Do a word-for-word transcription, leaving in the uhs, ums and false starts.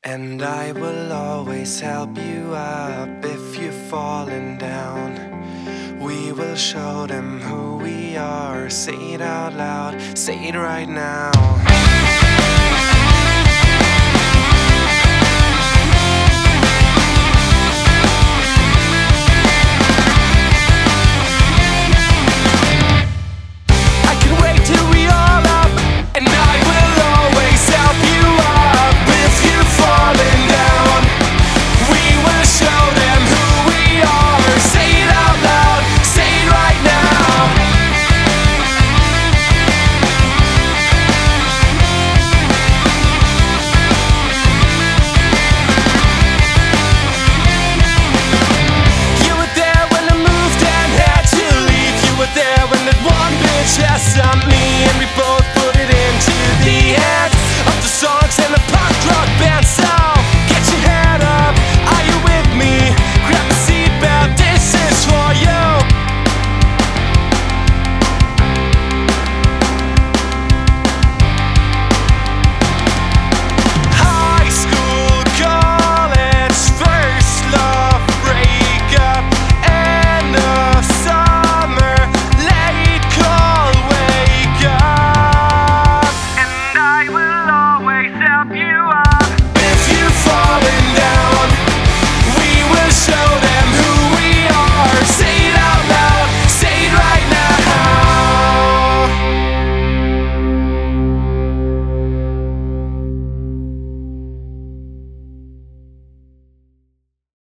And I will always help you up if you're falling down. We will show them who we are. Say it out loud, say it right now.